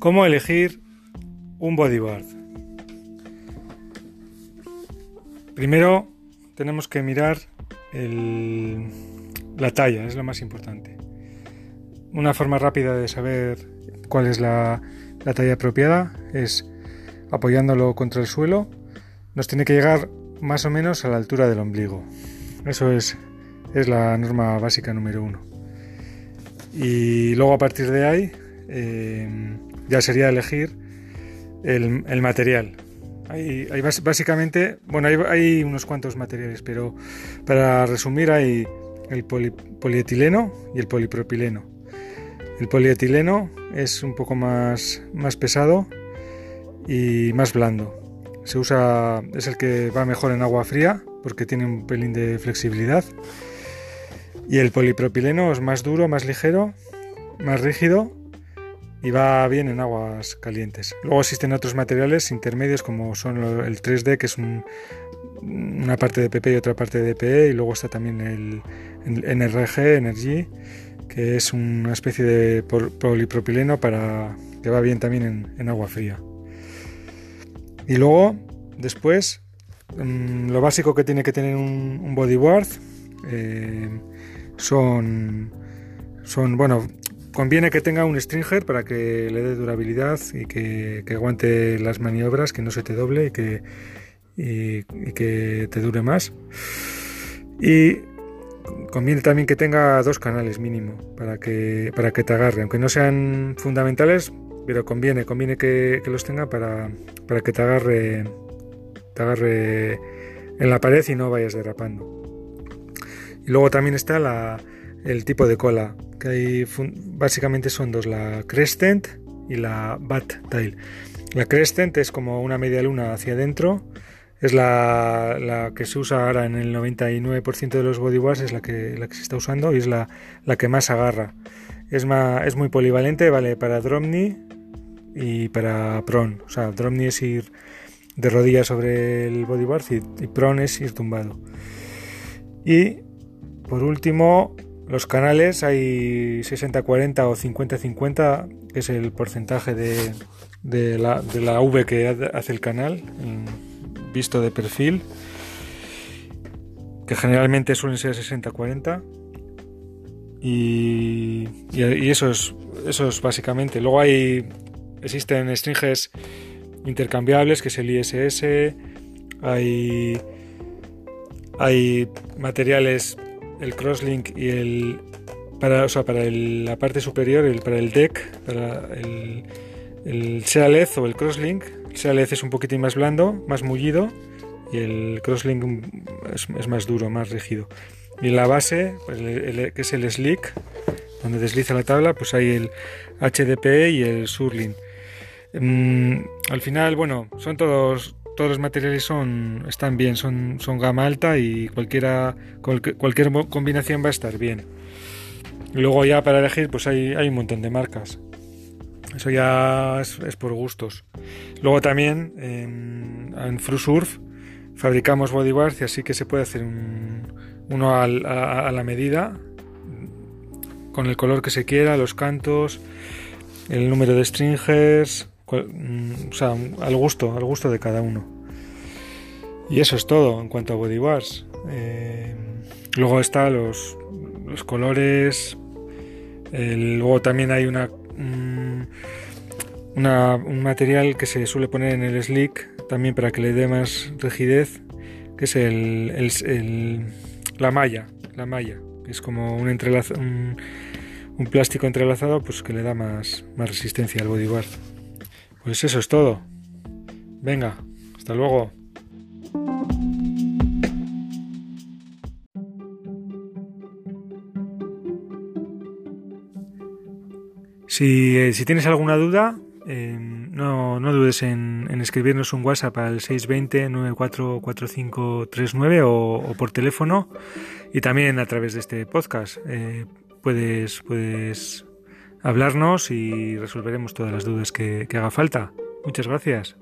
¿Cómo elegir un bodyboard? Primero tenemos que mirar la talla, es lo más importante. Una forma rápida de saber cuál es la talla apropiada es apoyándolo contra el suelo. Nos tiene que llegar más o menos a la altura del ombligo. Eso es la norma básica número 1. Y luego a partir de ahí ya sería elegir el material. Hay básicamente, hay unos cuantos materiales, pero para resumir hay el polietileno y el polipropileno. El polietileno es un poco más pesado y más blando. Es el que va mejor en agua fría porque tiene un pelín de flexibilidad. Y el polipropileno es más duro, más ligero, más rígido y va bien en aguas calientes. Luego existen otros materiales intermedios como son el 3D, que es una parte de PP y otra parte de DPE, y luego está también el Energy, que es una especie de polipropileno que va bien también en agua fría. Y luego, después, lo básico que tiene que tener un bodyboard conviene que tenga un stringer para que le dé durabilidad y que aguante las maniobras, que no se te doble y que te dure más. Y conviene también que tenga 2 canales mínimo para que te agarre, aunque no sean fundamentales, pero conviene que los tenga para que te agarre en la pared y no vayas derrapando. Y luego también está el tipo de cola, que hay básicamente son 2, la Crescent y la Bat Tail. La Crescent es como una media luna hacia adentro, es la que se usa ahora en el 99% de los bodyboards, es la que se está usando y es la que más agarra. Es muy polivalente, vale para drop knee y para prone. O sea, drop knee es ir de rodillas sobre el bodyboard y prone es ir tumbado. Y por último, los canales hay 60-40 o 50-50, que es el porcentaje de la V que hace el canal visto de perfil, que generalmente suelen ser 60-40, y eso es básicamente. Luego existen stringers intercambiables, que es el ISS, hay materiales, el crosslink y para la parte superior, para el deck, para el Sealed o el crosslink. El Sealed es un poquitín más blando, más mullido, y el crosslink es más duro, más rígido. Y en la base, pues que es el slick, donde desliza la tabla, pues hay el HDPE y el Surlin. Al final, son todos los materiales están bien, son gama alta y cualquier combinación va a estar bien. Y luego ya para elegir, pues hay un montón de marcas. Eso ya es por gustos. Luego también en FruSurf fabricamos bodyboards y así que se puede hacer uno a la medida, con el color que se quiera, los cantos, el número de stringers, al gusto de cada uno. Y eso es todo en cuanto a bodyboards. Luego están los colores. Luego también hay un material que se suele poner en el slick también para que le dé más rigidez, que es la malla, que es como un plástico entrelazado, pues que le da más resistencia al bodyboard. Pues eso es todo. Venga, hasta luego. Si tienes alguna duda, no dudes en escribirnos un WhatsApp al 620-944539 o por teléfono, y también a través de este podcast. Puedes hablarnos y resolveremos todas las dudas que haga falta. Muchas gracias.